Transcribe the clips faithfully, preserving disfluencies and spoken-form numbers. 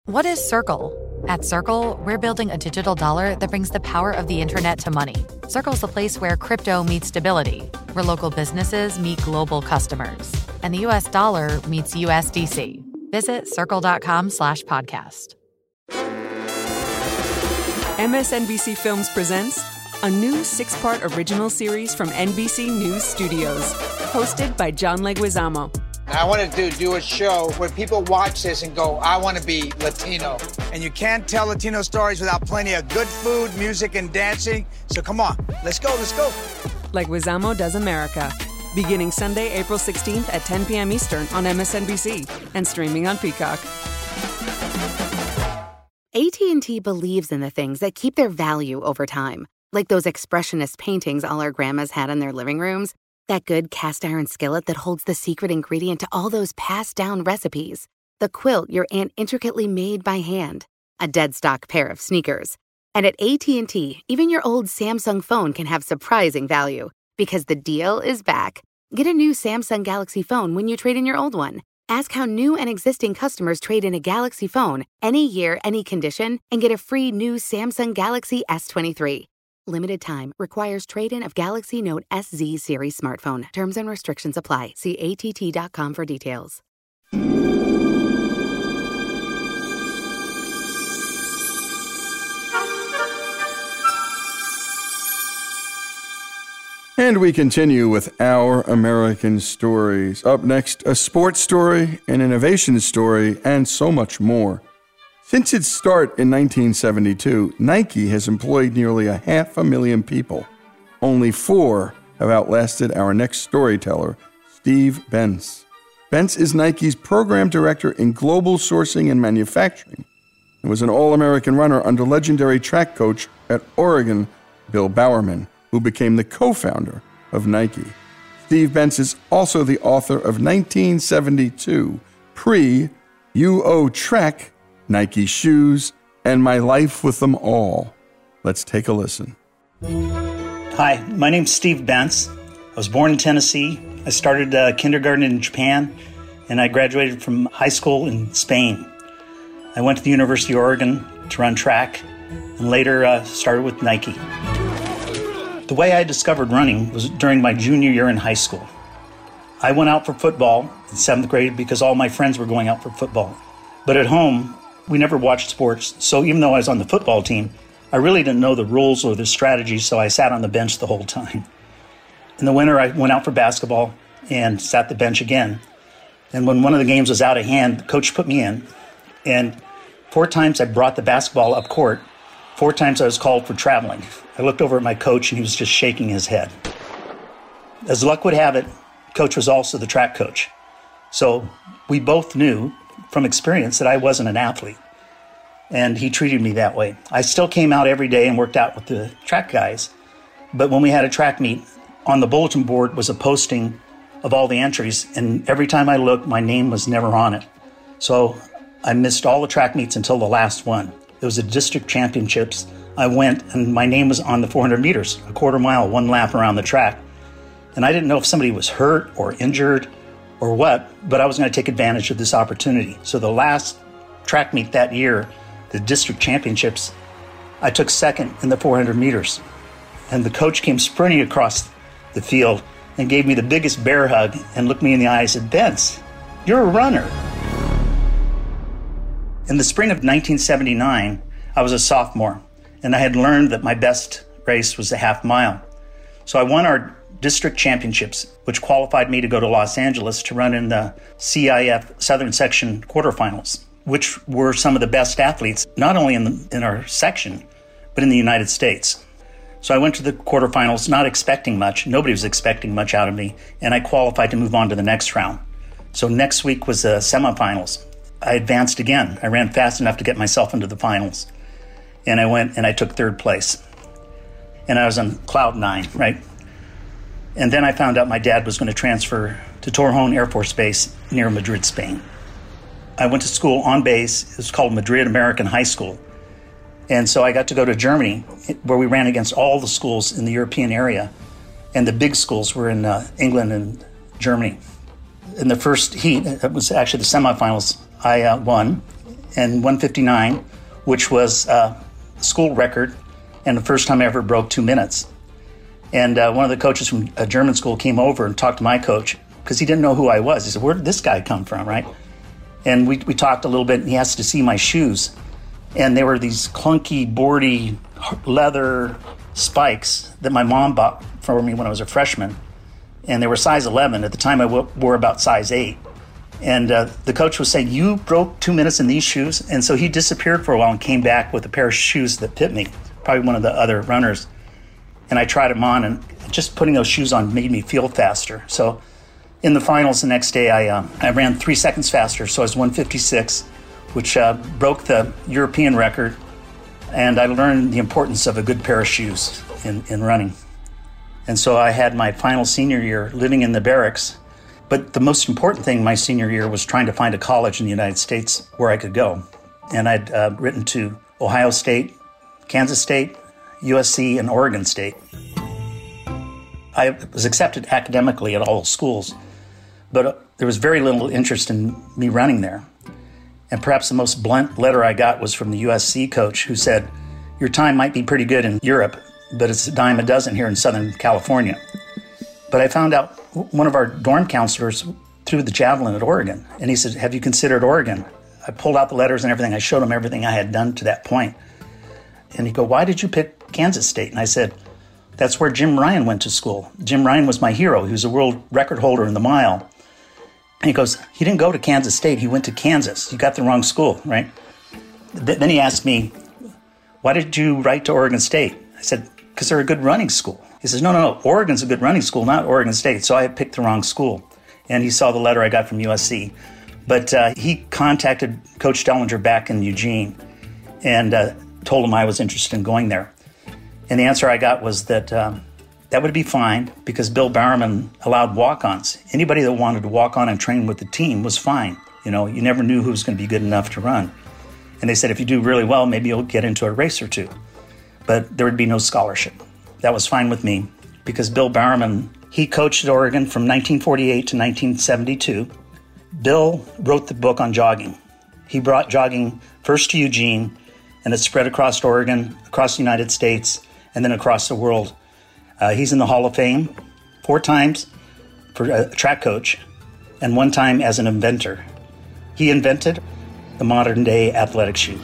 What is Circle? At Circle, we're building a digital dollar that brings the power of the internet to money. Circle's the place where crypto meets stability, where local businesses meet global customers, and the U S dollar meets U S D C. Visit circle.com slash podcast. M S N B C Films presents a new six-part original series from N B C News Studios, hosted by John Leguizamo. I wanted to do a show where people watch this and go, I want to be Latino. And you can't tell Latino stories without plenty of good food, music, and dancing. So come on, let's go, let's go. Leguizamo Does America. Beginning Sunday, April sixteenth at ten p.m. Eastern on M S N B C and streaming on Peacock. A T and T believes in the things that keep their value over time, like those expressionist paintings all our grandmas had in their living rooms, that good cast iron skillet that holds the secret ingredient to all those passed down recipes, the quilt your aunt intricately made by hand, a dead stock pair of sneakers. And at A T and T, even your old Samsung phone can have surprising value, because the deal is back. Get a new Samsung Galaxy phone when you trade in your old one. Ask how new and existing customers trade in a Galaxy phone, any year, any condition, and get a free new Samsung Galaxy S twenty-three. Limited time. Requires trade-in of Galaxy Note S Z series smartphone. Terms and restrictions apply. See A T T dot com for details. And we continue with Our American Stories. Up next, a sports story, an innovation story, and so much more. Since its start in nineteen seventy-two, Nike has employed nearly a half a million people. Only four have outlasted our next storyteller, Steve Bentz. Bentz is Nike's program director in global sourcing and manufacturing and was an All-American runner under legendary track coach at Oregon, Bill Bowerman, who became the co-founder of Nike. Steve Bentz is also the author of nineteen seventy-two, Pre-U O Trek, Nike Shoes, and My Life with Them All. Let's take a listen. Hi, my name's Steve Bentz. I was born in Tennessee. I started uh, kindergarten in Japan, and I graduated from high school in Spain. I went to the University of Oregon to run track, and later uh, started with Nike. The way I discovered running was during my junior year in high school. I went out for football in seventh grade because all my friends were going out for football. But at home, we never watched sports, so even though I was on the football team, I really didn't know the rules or the strategies, so I sat on the bench the whole time. In the winter, I went out for basketball and sat the bench again. And when one of the games was out of hand, the coach put me in, and four times I brought the basketball up court. Four times I was called for traveling. I looked over at my coach, and he was just shaking his head. As luck would have it, coach was also the track coach. So we both knew from experience that I wasn't an athlete, and he treated me that way. I still came out every day and worked out with the track guys, but when we had a track meet, on the bulletin board was a posting of all the entries, and every time I looked, my name was never on it. So I missed all the track meets until the last one. It was a district championships. I went, and my name was on the four hundred meters, a quarter mile, one lap around the track. And I didn't know if somebody was hurt or injured or what, but I was going to take advantage of this opportunity. So the last track meet that year, the district championships, I took second in the four hundred meters. And the coach came sprinting across the field and gave me the biggest bear hug and looked me in the eye and said, "Bentz, you're a runner." In the spring of nineteen seventy-nine, I was a sophomore, and I had learned that my best race was the half mile. So I won our district championships, which qualified me to go to Los Angeles to run in the C I F Southern Section quarterfinals, which were some of the best athletes, not only in, the, in our section, but in the United States. So I went to the quarterfinals not expecting much. Nobody was expecting much out of me, and I qualified to move on to the next round. So next week was the semifinals. I advanced again. I ran fast enough to get myself into the finals. And I went and I took third place. And I was on cloud nine, right? And then I found out my dad was going to transfer to Torrejon Air Force Base near Madrid, Spain. I went to school on base. It was called Madrid American High School. And so I got to go to Germany, where we ran against all the schools in the European area. And the big schools were in uh, England and Germany. In the first heat, it was actually the semifinals, I uh, won. and one fifty-nine, which was a school record and the first time I ever broke two minutes. And uh, one of the coaches from a German school came over and talked to my coach because he didn't know who I was. He said, where did this guy come from, right? And we, we talked a little bit, and he asked to see my shoes. And they were these clunky, boardy leather spikes that my mom bought for me when I was a freshman. And they were size eleven. At the time, I w- wore about size eight. And uh, the coach was saying, you broke two minutes in these shoes? And so he disappeared for a while and came back with a pair of shoes that fit me, probably one of the other runners. And I tried them on, and just putting those shoes on made me feel faster. So in the finals the next day, I uh, I ran three seconds faster, so I was one fifty-six, which uh, broke the European record. And I learned the importance of a good pair of shoes in, in running. And so I had my final senior year living in the barracks. But the most important thing my senior year was trying to find a college in the United States where I could go. And I'd uh, written to Ohio State, Kansas State, U S C, and Oregon State. I was accepted academically at all schools, but uh, there was very little interest in me running there. And perhaps the most blunt letter I got was from the U S C coach who said, your time might be pretty good in Europe, but it's a dime a dozen here in Southern California. But I found out one of our dorm counselors threw the javelin at Oregon, and he said, have you considered Oregon? I pulled out the letters and everything. I showed him everything I had done to that point. And he go, why did you pick Kansas State? And I said, that's where Jim Ryan went to school. Jim Ryan was my hero. He was a world record holder in the mile. And he goes, he didn't go to Kansas State. He went to Kansas. You got the wrong school, right? Th- then he asked me, why did you write to Oregon State? I said, because they're a good running school. He says, no, no, no, Oregon's a good running school, not Oregon State. So I picked the wrong school. And he saw the letter I got from U S C. But uh, he contacted Coach Dellinger back in Eugene and uh, told him I was interested in going there. And the answer I got was that um, that would be fine because Bill Bowerman allowed walk-ons. Anybody that wanted to walk on and train with the team was fine. You know, you never knew who was going to be good enough to run. And they said, if you do really well, maybe you'll get into a race or two. But there would be no scholarship. That was fine with me because Bill Bowerman, he coached at Oregon from nineteen forty-eight to nineteen seventy-two. Bill wrote the book on jogging. He brought jogging first to Eugene, and it spread across Oregon, across the United States, and then across the world. Uh, he's in the Hall of Fame four times for a track coach and one time as an inventor. He invented the modern-day athletic shoe.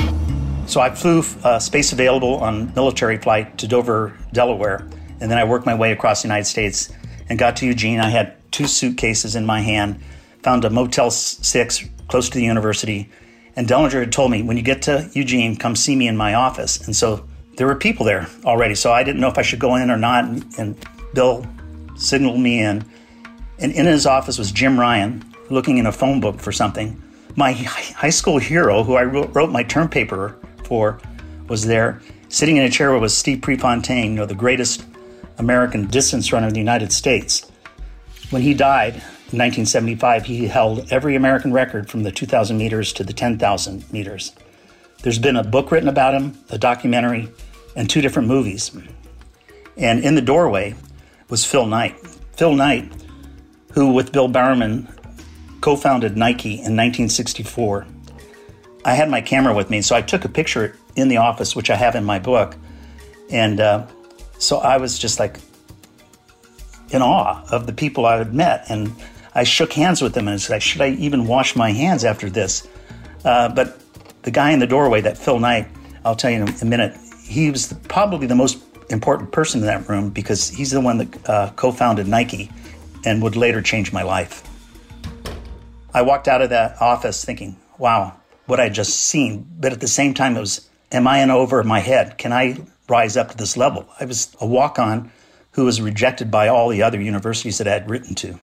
So I flew uh, space available on military flight to Dover, Delaware, and then I worked my way across the United States and got to Eugene. I had two suitcases in my hand, found a Motel six close to the university, and Dellinger had told me, when you get to Eugene, come see me in my office. And so there were people there already, so I didn't know if I should go in or not, and, and Bill signaled me in. And in his office was Jim Ryan, looking in a phone book for something. My high school hero, who I wrote, wrote my term paper for, was there. Sitting in a chair was Steve Prefontaine, you know, the greatest American distance runner in the United States. When he died in nineteen seventy-five, he held every American record from the two thousand meters to the ten thousand meters. There's been a book written about him, a documentary, and two different movies. And in the doorway was Phil Knight. Phil Knight, who with Bill Bowerman co-founded Nike in nineteen sixty-four. I had my camera with me, so I took a picture in the office, which I have in my book. And uh, so I was just like in awe of the people I had met. And I shook hands with them and said, should I even wash my hands after this? Uh, but the guy in the doorway, that Phil Knight, I'll tell you in a minute, he was probably the most important person in that room because he's the one that uh, co-founded Nike and would later change my life. I walked out of that office thinking, wow, what I just seen. But at the same time, it was, am I in over my head? Can I rise up to this level? I was a walk-on who was rejected by all the other universities that I had written to.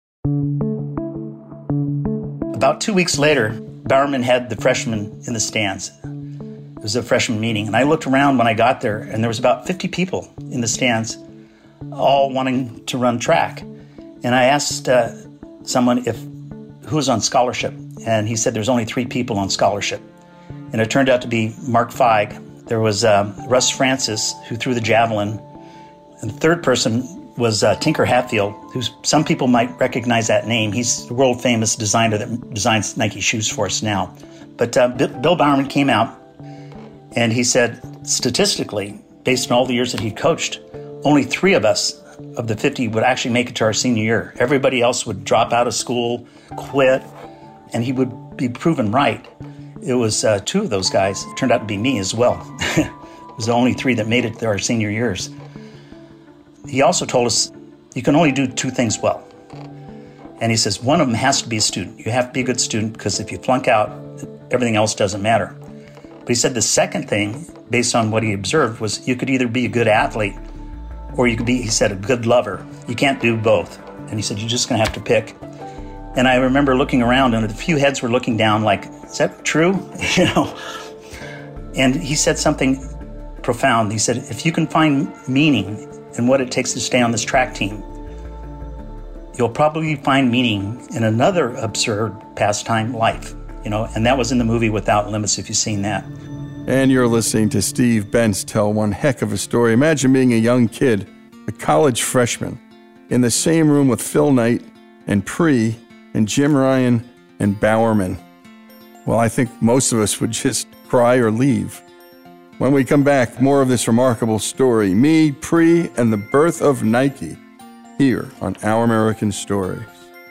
About two weeks later, Bowerman had the freshmen in the stands. It was a freshman meeting. And I looked around when I got there, and there was about fifty people in the stands, all wanting to run track. And I asked uh, someone if who was on scholarship, and he said there's only three people on scholarship. And it turned out to be Mark Feig. There was uh, Russ Francis, who threw the javelin. And the third person was uh, Tinker Hatfield, who some people might recognize that name. He's the world-famous designer that designs Nike shoes for us now. But uh, Bill Bowerman came out and he said, statistically, based on all the years that he coached, only three of us of the fifty would actually make it to our senior year. Everybody else would drop out of school, quit, and he would be proven right. It was uh, two of those guys. It turned out to be me as well. It was the only three that made it to our senior years. He also told us you can only do two things well. And he says one of them has to be a student. You have to be a good student because if you flunk out, everything else doesn't matter. But he said the second thing, based on what he observed, was you could either be a good athlete or you could be, he said, a good lover. You can't do both. And he said, you're just going to have to pick. And I remember looking around and a few heads were looking down like, is that true? You know? And he said something profound. He said, if you can find meaning in what it takes to stay on this track team, you'll probably find meaning in another absurd pastime, life. You know, and that was in the movie Without Limits, if you've seen that. And you're listening to Steve Bentz tell one heck of a story. Imagine being a young kid, a college freshman, in the same room with Phil Knight and Pree and Jim Ryan and Bowerman. Well, I think most of us would just cry or leave. When we come back, more of this remarkable story, me, Pree, and the birth of Nike, here on Our American Stories.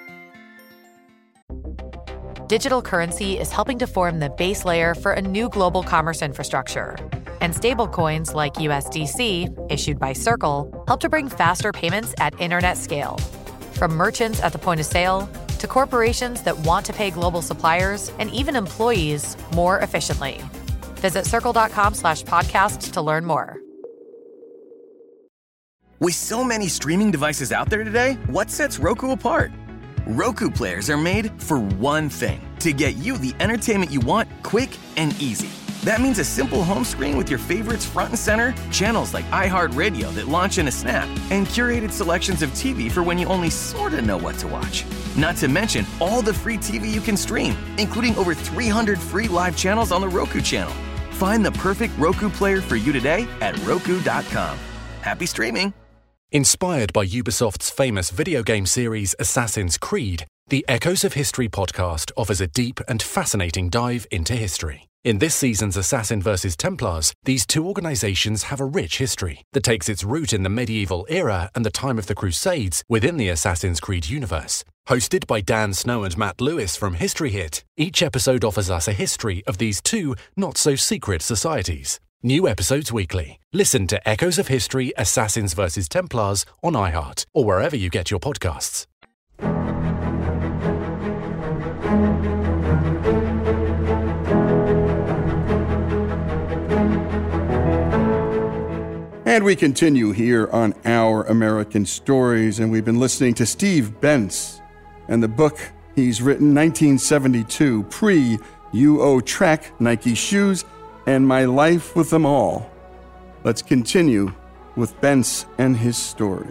Digital currency is helping to form the base layer for a new global commerce infrastructure. And stablecoins like U S D C, issued by Circle, help to bring faster payments at internet scale. From merchants at the point of sale to corporations that want to pay global suppliers and even employees more efficiently. Visit circle.com slash podcast to learn more. With so many streaming devices out there today, what sets Roku apart? Roku players are made for one thing, to get you the entertainment you want quick and easy. That means a simple home screen with your favorites front and center, channels like iHeartRadio that launch in a snap, and curated selections of T V for when you only sort of know what to watch. Not to mention all the free T V you can stream, including over three hundred free live channels on the Roku channel. Find the perfect Roku player for you today at roku dot com. Happy streaming! Inspired by Ubisoft's famous video game series Assassin's Creed, the Echoes of History podcast offers a deep and fascinating dive into history. In this season's Assassin versus Templars, these two organizations have a rich history that takes its root in the medieval era and the time of the Crusades within the Assassin's Creed universe. Hosted by Dan Snow and Matt Lewis from History Hit, each episode offers us a history of these two not-so-secret societies. New episodes weekly. Listen to Echoes of History Assassins versus Templars on iHeart or wherever you get your podcasts. And we continue here on Our American Stories, and we've been listening to Steve Bentz and the book he's written, nineteen seventy-two, Pree, U O Track Nike Shoes, and My Life with Them All. Let's continue with Bentz and his story.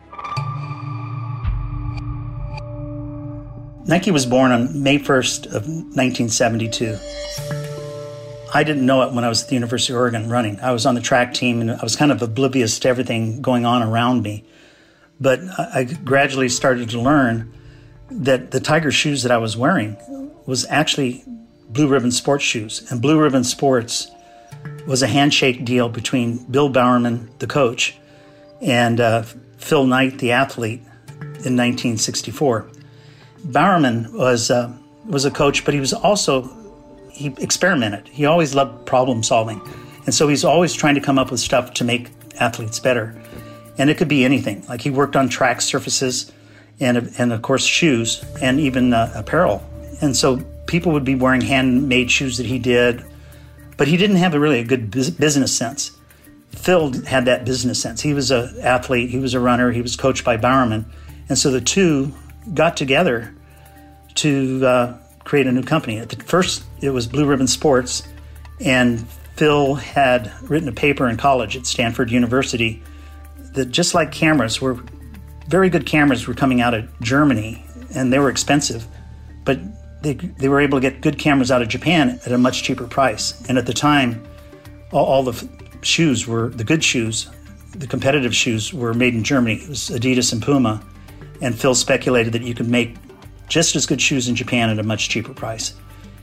Nike was born on May first of nineteen seventy-two. I didn't know it when I was at the University of Oregon running. I was on the track team and I was kind of oblivious to everything going on around me. But I gradually started to learn that the Tiger shoes that I was wearing was actually Blue Ribbon Sports shoes. And Blue Ribbon Sports was a handshake deal between Bill Bowerman, the coach, and uh, Phil Knight, the athlete, in nineteen sixty-four. Bowerman was uh, was a coach, but he was also, he experimented. He always loved problem solving. And so he's always trying to come up with stuff to make athletes better. And it could be anything. Like he worked on track surfaces and, and of course, shoes and even uh, apparel. And so people would be wearing handmade shoes that he did, but he didn't have a really a good business sense. Phil had that business sense. He was an athlete, he was a runner, he was coached by Bowerman. And so the two got together to uh, create a new company. At first, it was Blue Ribbon Sports, and Phil had written a paper in college at Stanford University that just like cameras were, very good cameras were coming out of Germany, and they were expensive, but they they were able to get good cameras out of Japan at a much cheaper price. And at the time, all, all the f- shoes were, the good shoes, the competitive shoes were made in Germany. It was Adidas and Puma, and Phil speculated that you could make just as good shoes in Japan at a much cheaper price.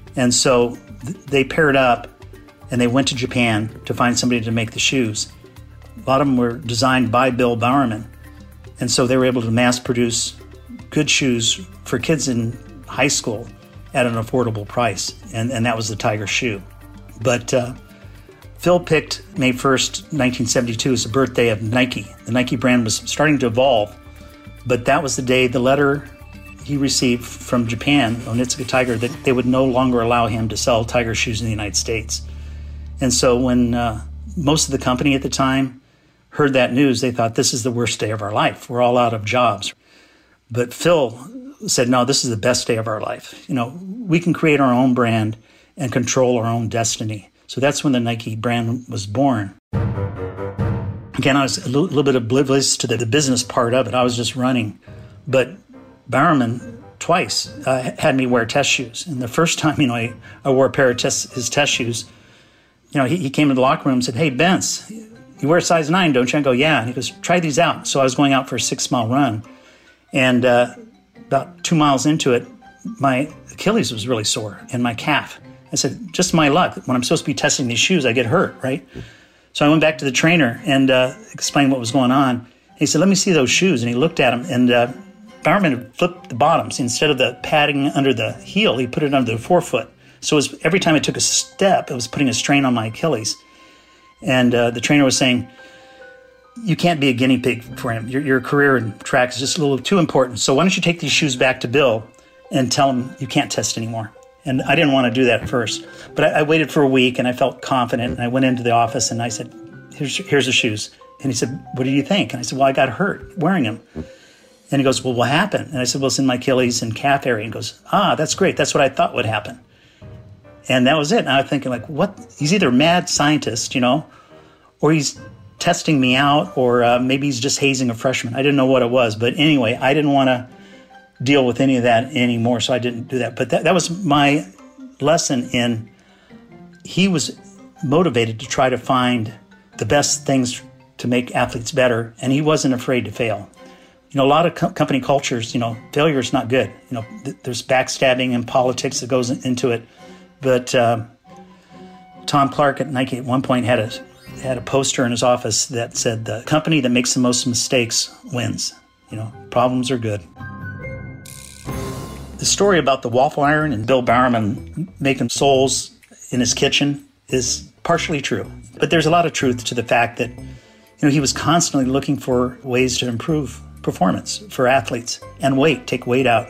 And so th- they paired up and they went to Japan to find somebody to make the shoes. A lot of them were designed by Bill Bowerman. And so they were able to mass produce good shoes for kids in high school at an affordable price. And, and that was the Tiger shoe. But uh, Phil picked May first, nineteen seventy-two as the birthday of Nike. The Nike brand was starting to evolve, but that was the day the letter he received from Japan, Onitsuka Tiger, that they would no longer allow him to sell Tiger shoes in the United States. And so when uh, most of the company at the time heard that news, they thought, this is the worst day of our life. We're all out of jobs. But Phil said, no, this is the best day of our life. You know, we can create our own brand and control our own destiny. So that's when the Nike brand was born. Again, I was a little, little bit oblivious to the, the business part of it. I was just running. But Bowerman twice uh, had me wear test shoes. And the first time, you know, I, I wore a pair of test, his test shoes, you know, he, he came into the locker room and said, hey, Benz, you wear a size nine, don't you? I go, yeah. And he goes, try these out. So I was going out for a six-mile run. And uh, about two miles into it, my Achilles was really sore and my calf. I said, just my luck. When I'm supposed to be testing these shoes, I get hurt, right? So I went back to the trainer and uh, explained what was going on. He said, let me see those shoes. And he looked at them, and uh, Bowerman had flipped the bottoms. Instead of the padding under the heel, he put it under the forefoot. So it was, every time I took a step, it was putting a strain on my Achilles. And uh, the trainer was saying, you can't be a guinea pig for him. Your, your career in track is just a little too important. So why don't you take these shoes back to Bill and tell him you can't test anymore? And I didn't want to do that at first. But I, I waited for a week, and I felt confident. And I went into the office, and I said, here's, here's the shoes. And he said, what do you think? And I said, well, I got hurt wearing them. And he goes, well, what happened? And I said, well, it's in my Achilles and calf area. And he goes, ah, that's great. That's what I thought would happen. And that was it. And I was thinking, like, what? He's either a mad scientist, you know, or he's testing me out, or uh, maybe he's just hazing a freshman. I didn't know what it was. But anyway, I didn't want to deal with any of that anymore, so I didn't do that. But that, that was my lesson in, he was motivated to try to find the best things to make athletes better, and he wasn't afraid to fail. You know, a lot of co- company cultures, you know, failure is not good. You know, th- there's backstabbing and politics that goes into it. But uh, Tom Clark at Nike at one point had a had a poster in his office that said, the company that makes the most mistakes wins. You know, problems are good. The story about the waffle iron and Bill Bowerman making soles in his kitchen is partially true. But there's a lot of truth to the fact that, you know, he was constantly looking for ways to improve performance for athletes and weight, take weight out.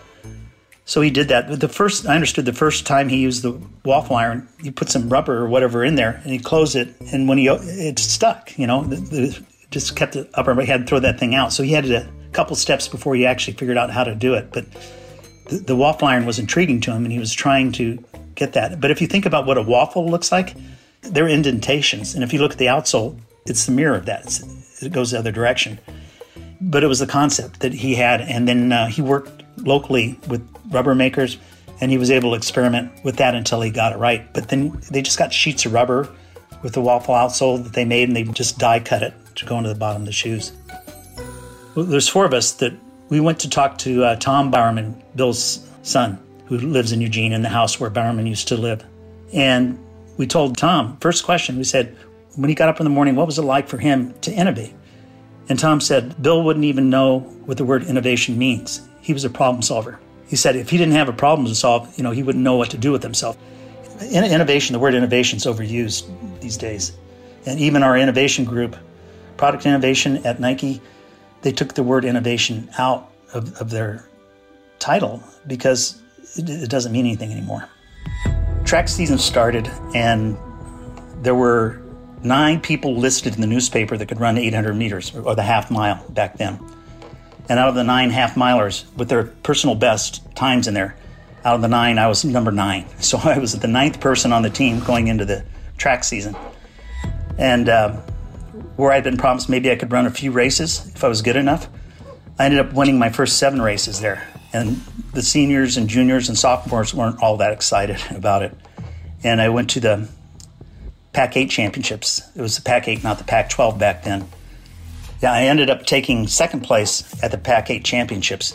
So he did that. The first, I understood the first time he used the waffle iron, he put some rubber or whatever in there and he closed it. And when he, it stuck, you know, the, the, just kept it up. He had to throw that thing out. So he had a couple steps before he actually figured out how to do it. But the, the waffle iron was intriguing to him, and he was trying to get that. But if you think about what a waffle looks like, they're indentations. And if you look at the outsole, it's the mirror of that. It's, it goes the other direction. But it was the concept that he had. And then uh, he worked locally with rubber makers, and he was able to experiment with that until he got it right. But then they just got sheets of rubber with the waffle outsole that they made, and they just die cut it to go into the bottom of the shoes. Well, there's four of us that we went to talk to uh, Tom Bowerman, Bill's son, who lives in Eugene, in the house where Bowerman used to live. And we told Tom, first question, we said, when he got up in the morning, what was it like for him to innovate? And Tom said, Bill wouldn't even know what the word innovation means. He was a problem solver. He said if he didn't have a problem to solve, you know, he wouldn't know what to do with himself. In- innovation, the word innovation is overused these days. And even our innovation group, product innovation at Nike, they took the word innovation out of, of their title because it, it doesn't mean anything anymore. Track season started, and there were nine people listed in the newspaper that could run eight hundred meters, or the half mile back then. And out of the nine half milers with their personal best times in there, out of the nine, I was number nine. So I was the ninth person on the team going into the track season. And uh, where I'd been promised maybe I could run a few races if I was good enough, I ended up winning my first seven races there. And the seniors and juniors and sophomores weren't all that excited about it. And I went to the Pac eight championships. It was the Pac eight, not the Pac twelve back then. Yeah, I ended up taking second place at the Pac eight championships.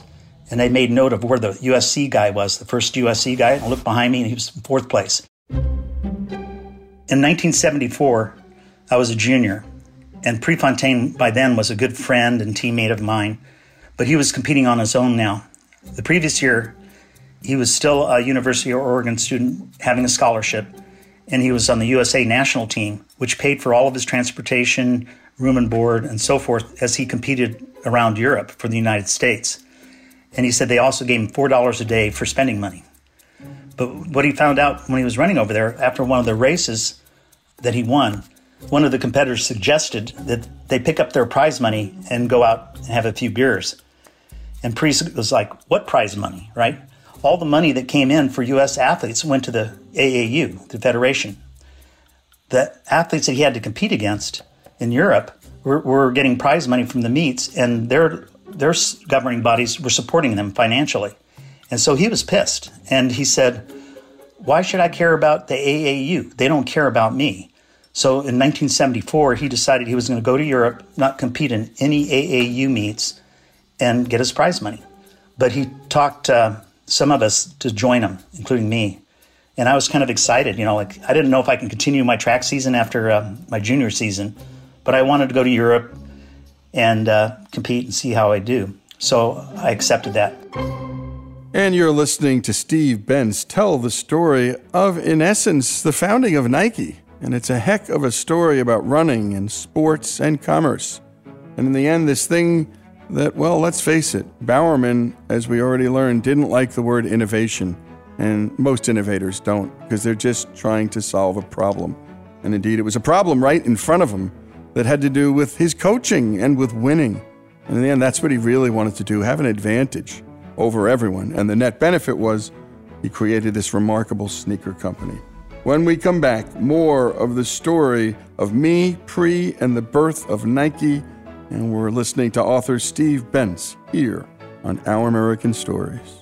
And they made note of where the U S C guy was, the first U S C guy. I looked behind me, and he was in fourth place. In nineteen seventy-four, I was a junior, and Prefontaine by then was a good friend and teammate of mine, but he was competing on his own now. The previous year, he was still a University of Oregon student having a scholarship, and he was on the U S A national team, which paid for all of his transportation, room and board, and so forth as he competed around Europe for the United States. And he said they also gave him four dollars a day for spending money. But what he found out when he was running over there, after one of the races that he won, one of the competitors suggested that they pick up their prize money and go out and have a few beers. And Priest was like, what prize money, right? All the money that came in for U S athletes went to the A A U, the federation. The athletes that he had to compete against in Europe were, were getting prize money from the meets, and their, their governing bodies were supporting them financially. And so he was pissed, and he said, why should I care about the A A U? They don't care about me. So in nineteen seventy-four, he decided he was going to go to Europe, not compete in any A A U meets, and get his prize money. But he talked uh, some of us to join him, including me. And I was kind of excited, you know, like I didn't know if I can continue my track season after uh, my junior season, but I wanted to go to Europe and uh, compete and see how I do. So I accepted that. And you're listening to Steve Benz tell the story of, in essence, the founding of Nike. And it's a heck of a story about running and sports and commerce. And in the end, this thing that, well, let's face it, Bowerman, as we already learned, didn't like the word innovation. And most innovators don't, because they're just trying to solve a problem. And indeed, it was a problem right in front of him that had to do with his coaching and with winning. And in the end, that's what he really wanted to do, have an advantage over everyone. And the net benefit was he created this remarkable sneaker company. When we come back, more of the story of me, Pre, and the birth of Nike. And we're listening to author Steve Benz here on Our American Stories.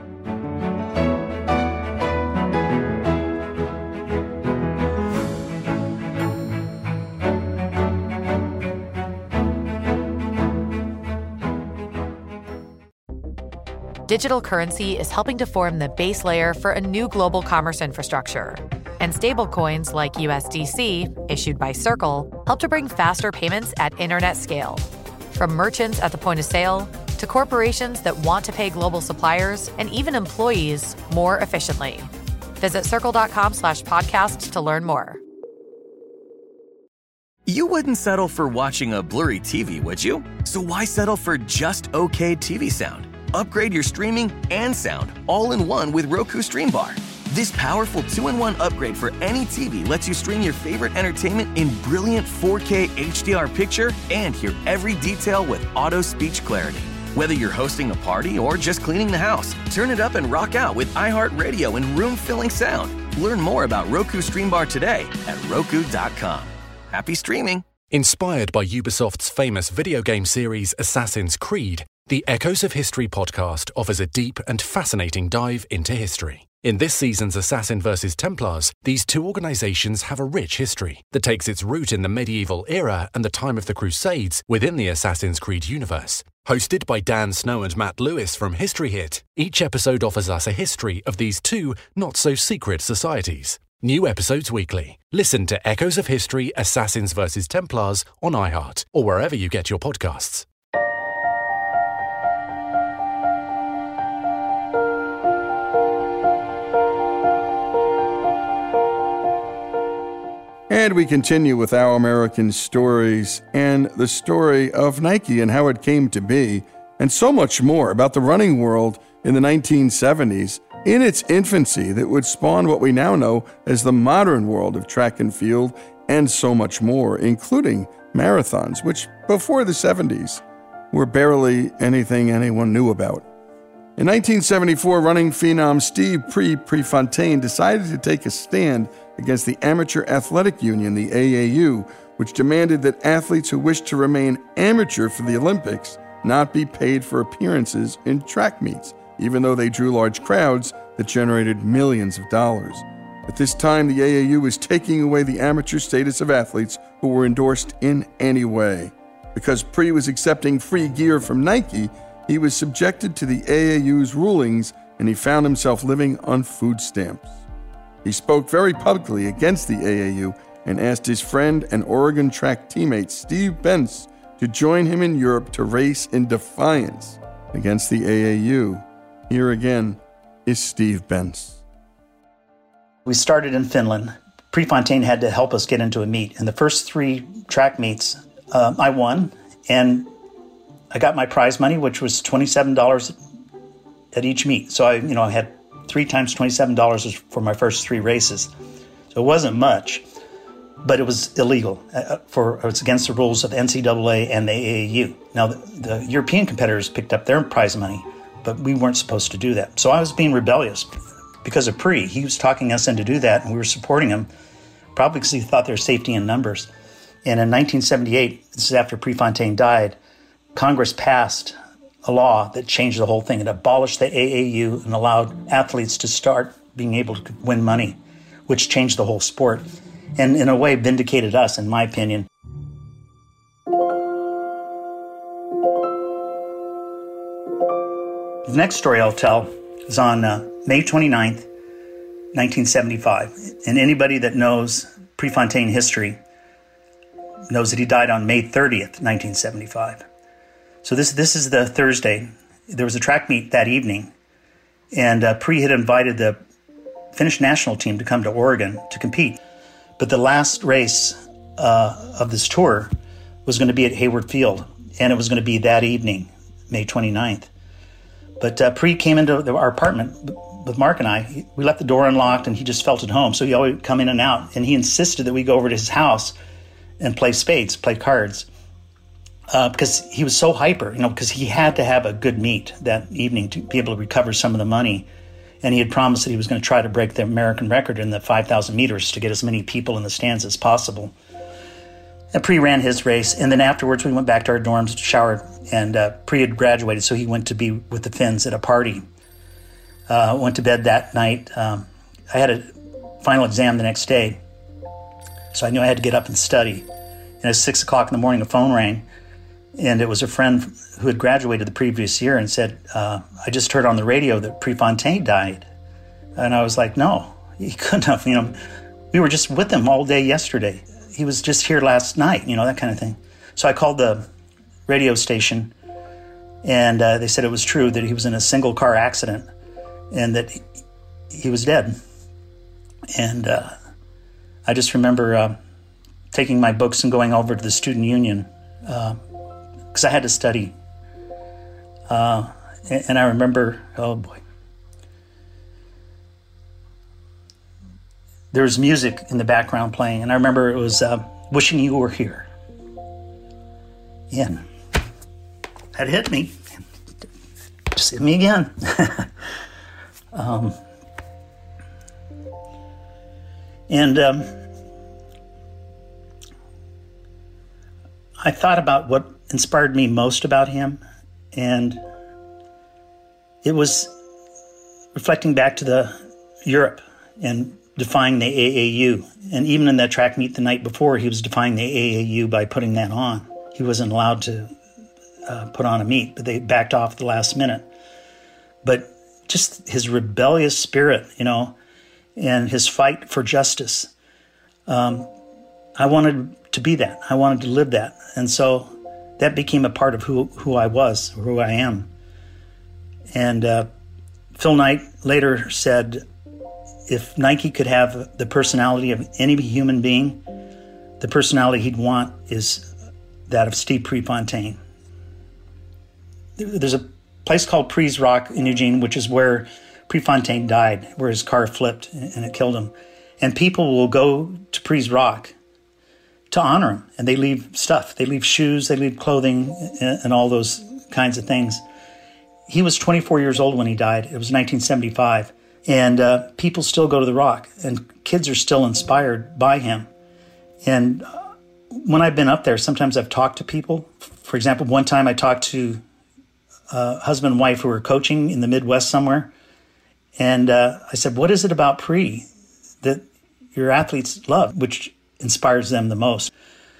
Digital currency is helping to form the base layer for a new global commerce infrastructure. And stablecoins like U S D C, issued by Circle, help to bring faster payments at internet scale. From merchants at the point of sale to corporations that want to pay global suppliers and even employees more efficiently. Visit circle.com slash podcast to learn more. You wouldn't settle for watching a blurry T V, would you? So why settle for just okay T V sound? Upgrade your streaming and sound all in one with Roku Stream Bar. This powerful two in one upgrade for any T V lets you stream your favorite entertainment in brilliant four K H D R picture and hear every detail with auto speech clarity. Whether you're hosting a party or just cleaning the house, turn it up and rock out with iHeartRadio and room-filling sound. Learn more about Roku Stream Bar today at roku dot com. Happy streaming! Inspired by Ubisoft's famous video game series Assassin's Creed, the Echoes of History podcast offers a deep and fascinating dive into history. In this season's Assassin versus Templars, these two organizations have a rich history that takes its root in the medieval era and the time of the Crusades within the Assassin's Creed universe. Hosted by Dan Snow and Matt Lewis from History Hit, each episode offers us a history of these two not-so-secret societies. New episodes weekly. Listen to Echoes of History Assassins versus Templars on iHeart or wherever you get your podcasts. And we continue with Our American Stories and the story of Nike and how it came to be, and so much more about the running world in the nineteen seventies, in its infancy that would spawn what we now know as the modern world of track and field, and so much more, including marathons, which before the seventies were barely anything anyone knew about. In nineteen seventy-four, running phenom Steve Pre Prefontaine decided to take a stand against the Amateur Athletic Union, the A A U, which demanded that athletes who wished to remain amateur for the Olympics not be paid for appearances in track meets, even though they drew large crowds that generated millions of dollars. At this time, the A A U was taking away the amateur status of athletes who were endorsed in any way. Because Pre was accepting free gear from Nike, he was subjected to the A A U's rulings and he found himself living on food stamps. He spoke very publicly against the A A U and asked his friend and Oregon track teammate Steve Bentz to join him in Europe to race in defiance against the A A U. Here again is Steve Bentz. We started in Finland. Prefontaine had to help us get into a meet. And the first three track meets, uh, I won, and I got my prize money, which was twenty-seven dollars at each meet. So I, you know, I had three times twenty-seven dollars for my first three races. So it wasn't much, but it was illegal. Uh, for it was against the rules of N C double A and the A A U. Now, the, the European competitors picked up their prize money, but we weren't supposed to do that. So I was being rebellious because of Pre. He was talking us into do that, and we were supporting him, probably because he thought there was safety in numbers. And in nineteen seventy-eight, this is after Prefontaine died, Congress passed a law that changed the whole thing. It abolished the A A U and allowed athletes to start being able to win money, which changed the whole sport and in a way vindicated us, in my opinion. The next story I'll tell is on uh, May twenty-ninth, nineteen seventy-five. And anybody that knows Prefontaine history knows that he died on May thirtieth, nineteen seventy-five. So this this is the Thursday. There was a track meet that evening, and uh, Pre had invited the Finnish national team to come to Oregon to compete. But the last race uh, of this tour was going to be at Hayward Field, and it was going to be that evening, May twenty-ninth. But uh, Pre came into the, our apartment with Mark and I. We left the door unlocked, and he just felt at home. So he always come in and out, and he insisted that we go over to his house and play spades, play cards. Uh, because he was so hyper, you know, because he had to have a good meet that evening to be able to recover some of the money. And he had promised that he was going to try to break the American record in the five thousand meters to get as many people in the stands as possible. And Pre ran his race. And then afterwards, we went back to our dorms, showered, and uh, Pre had graduated, so he went to be with the Finns at a party. Uh, went to bed that night. Um, I had a final exam the next day, so I knew I had to get up and study. And at six o'clock in the morning, the phone rang. And it was a friend who had graduated the previous year and said, uh, I just heard on the radio that Prefontaine died. And I was like, no, he couldn't have, you know, we were just with him all day yesterday. He was just here last night, you know, that kind of thing. So I called the radio station, and uh, they said it was true that he was in a single car accident and that he, he was dead. And uh, I just remember uh, taking my books and going over to the student union, uh, because I had to study. Uh, and, and I remember, oh boy. There was music in the background playing, and I remember it was uh, Wishing You Were Here. And that hit me. Just hit me again. um, and um, I thought about what inspired me most about him, and it was reflecting back to the Europe and defying the A A U. And even in that track meet the night before, he was defying the A A U by putting that on. He wasn't allowed to uh, put on a meet, but they backed off at the last minute. But just his rebellious spirit, you know, and his fight for justice. Um, I wanted to be that. I wanted to live that. And so that became a part of who, who I was, or who I am. And uh, Phil Knight later said, if Nike could have the personality of any human being, the personality he'd want is that of Steve Prefontaine. There's a place called Pre's Rock in Eugene, which is where Prefontaine died, where his car flipped and it killed him. And people will go to Pre's Rock to honor him, and they leave stuff. They leave shoes, they leave clothing, and all those kinds of things. He was twenty-four years old when he died. It was nineteen seventy-five. And uh, people still go to the Rock, and kids are still inspired by him. And uh, when I've been up there, sometimes I've talked to people. For example, one time I talked to a husband and wife who were coaching in the Midwest somewhere. And uh, I said, what is it about Pre that your athletes love, which inspires them the most?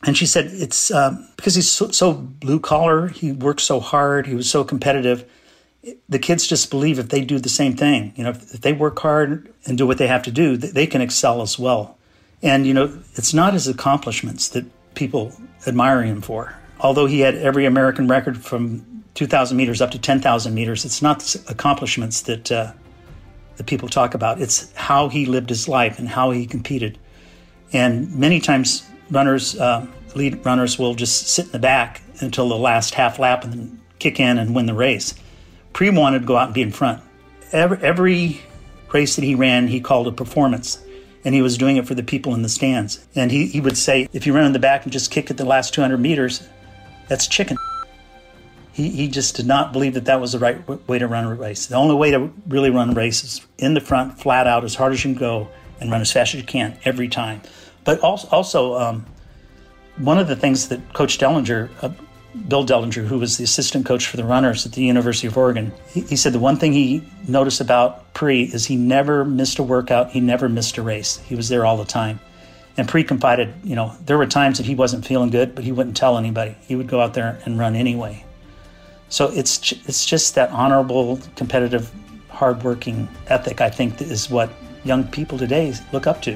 And she said, it's um, because he's so, so blue collar, he worked so hard, he was so competitive. The kids just believe if they do the same thing, you know, if, if they work hard and do what they have to do, they can excel as well. And, you know, it's not his accomplishments that people admire him for. Although he had every American record from two thousand meters up to ten thousand meters, it's not the accomplishments that, uh, that people talk about. It's how he lived his life and how he competed. And many times runners, uh, lead runners will just sit in the back until the last half lap and then kick in and win the race. Pre wanted to go out and be in front. Every, every race that he ran, he called a performance. And he was doing it for the people in the stands. And he, he would say, if you run in the back and just kick it the last two hundred meters, that's chicken. He he just did not believe that that was the right way to run a race. The only way to really run a race is in the front, flat out, as hard as you can go, and run as fast as you can every time. But also, also um, one of the things that Coach Dellinger, uh, Bill Dellinger, who was the assistant coach for the runners at the University of Oregon, he, he said the one thing he noticed about Pre is he never missed a workout, he never missed a race. He was there all the time. And Pre confided, you know, there were times that he wasn't feeling good, but he wouldn't tell anybody. He would go out there and run anyway. So it's it's just that honorable, competitive, hardworking ethic, I think, that is what young people today look up to.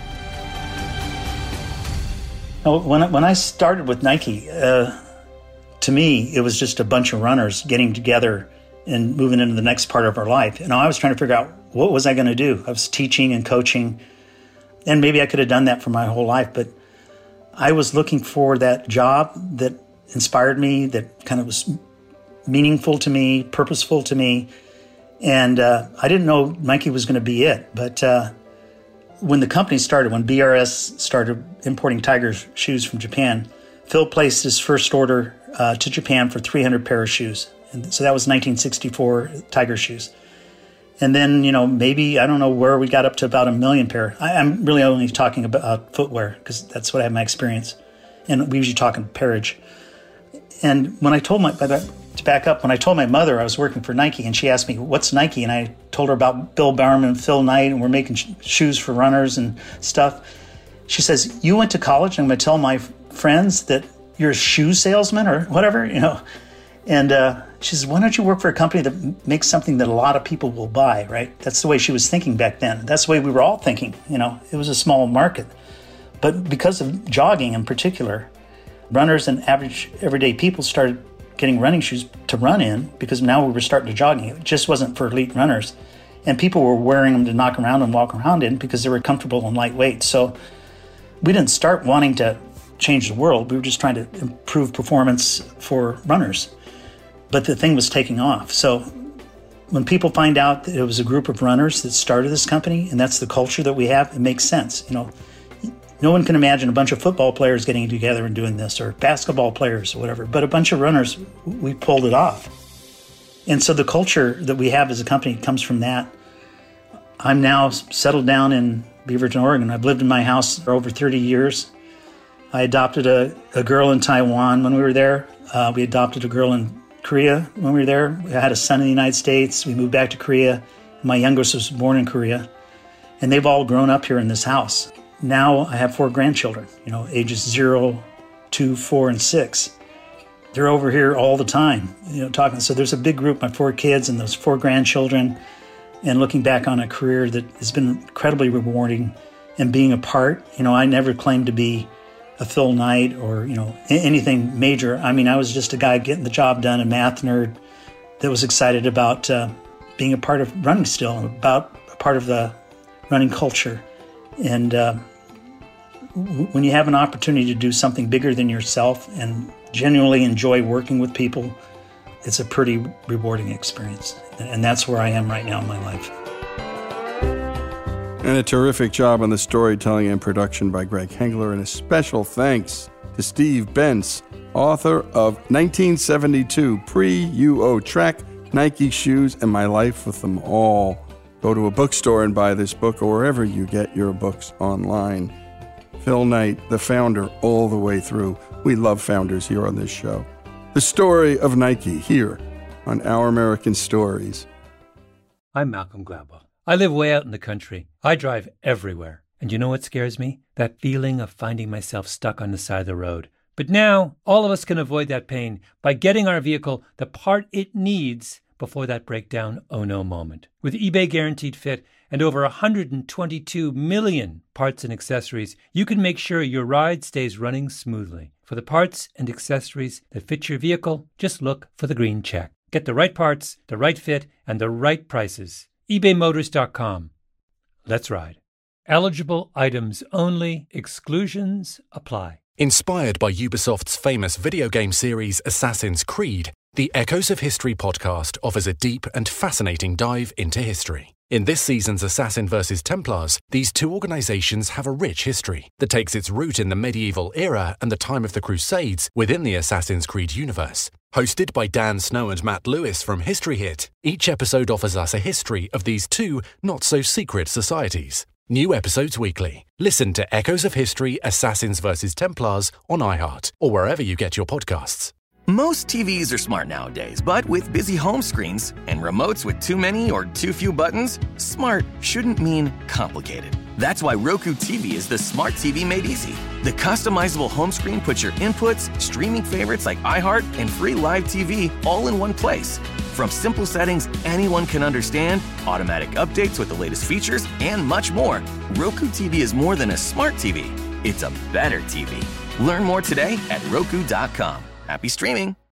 Now, when I, when I started with Nike, uh, to me, it was just a bunch of runners getting together and moving into the next part of our life. And I was trying to figure out, what was I going to do? I was teaching and coaching, and maybe I could have done that for my whole life, but I was looking for that job that inspired me, that kind of was meaningful to me, purposeful to me. And uh, I didn't know Nike was going to be it. But uh, when the company started, when B R S started importing Tiger shoes from Japan, Phil placed his first order uh, to Japan for three hundred pair of shoes. And so that was nineteen sixty-four Tiger shoes. And then, you know, maybe, I don't know where we got up to about a million pair. I, I'm really only talking about footwear because that's what I have my experience. And we usually talk in pairage. And when I told my, to back up, when I told my mother I was working for Nike and she asked me, what's Nike? And I told her about Bill Bowerman and Phil Knight and we're making sh- shoes for runners and stuff. She says, you went to college and I'm going to tell my friends that you're a shoe salesman or whatever, you know. And uh, she says, why don't you work for a company that makes something that a lot of people will buy, right? That's the way she was thinking back then. That's the way we were all thinking, you know. It was a small market. But because of jogging in particular, runners and average everyday people started getting running shoes to run in because now we were starting to jogging. It just wasn't for elite runners. And people were wearing them to knock around and walk around in because they were comfortable and lightweight. So we didn't start wanting to change the world. We were just trying to improve performance for runners. But the thing was taking off. So when people find out that it was a group of runners that started this company, and that's the culture that we have, it makes sense. You know, no one can imagine a bunch of football players getting together and doing this, or basketball players or whatever, but a bunch of runners, we pulled it off. And so the culture that we have as a company comes from that. I'm now settled down in Beaverton, Oregon. I've lived in my house for over thirty years. I adopted a, a girl in Taiwan when we were there. Uh, we adopted a girl in Korea when we were there. We had a son in the United States. We moved back to Korea. My youngest was born in Korea. And they've all grown up here in this house. Now I have four grandchildren, you know, ages zero, two, four, and six. They're over here all the time, you know, talking. So there's a big group, my four kids and those four grandchildren, and looking back on a career that has been incredibly rewarding and being a part. You know, I never claimed to be a Phil Knight or, you know, anything major. I mean, I was just a guy getting the job done, a math nerd that was excited about uh, being a part of running still, about a part of the running culture. And uh, w- when you have an opportunity to do something bigger than yourself and genuinely enjoy working with people, it's a pretty rewarding experience. And that's where I am right now in my life. And a terrific job on the storytelling and production by Greg Hengler. And a special thanks to Steve Bentz, author of nineteen seventy-two Pre-U O Trek, Nike Shoes, and My Life with Them All. Go to a bookstore and buy this book or wherever you get your books online. Phil Knight, the founder, all the way through. We love founders here on this show. The story of Nike here on Our American Stories. I'm Malcolm Gladwell. I live way out in the country. I drive everywhere. And you know what scares me? That feeling of finding myself stuck on the side of the road. But now, all of us can avoid that pain by getting our vehicle the part it needs before that breakdown oh no moment. With eBay Guaranteed Fit and over one hundred twenty-two million parts and accessories, you can make sure your ride stays running smoothly. For the parts and accessories that fit your vehicle, just look for the green check. Get the right parts, the right fit, and the right prices. ebay motors dot com. Let's ride. Eligible items only. Exclusions apply. Inspired by Ubisoft's famous video game series Assassin's Creed, the Echoes of History podcast offers a deep and fascinating dive into history. In this season's Assassin versus Templars, these two organizations have a rich history that takes its root in the medieval era and the time of the Crusades within the Assassin's Creed universe. Hosted by Dan Snow and Matt Lewis from History Hit, each episode offers us a history of these two not-so-secret societies. New episodes weekly. Listen to Echoes of History Assassins versus Templars on iHeart or wherever you get your podcasts. Most T Vs are smart nowadays, but with busy home screens and remotes with too many or too few buttons, smart shouldn't mean complicated. That's why Roku T V is the smart T V made easy. The customizable home screen puts your inputs, streaming favorites like iHeart, and free live T V all in one place. From simple settings anyone can understand, automatic updates with the latest features, and much more, Roku T V is more than a smart T V. It's a better T V. Learn more today at roku dot com. Happy streaming.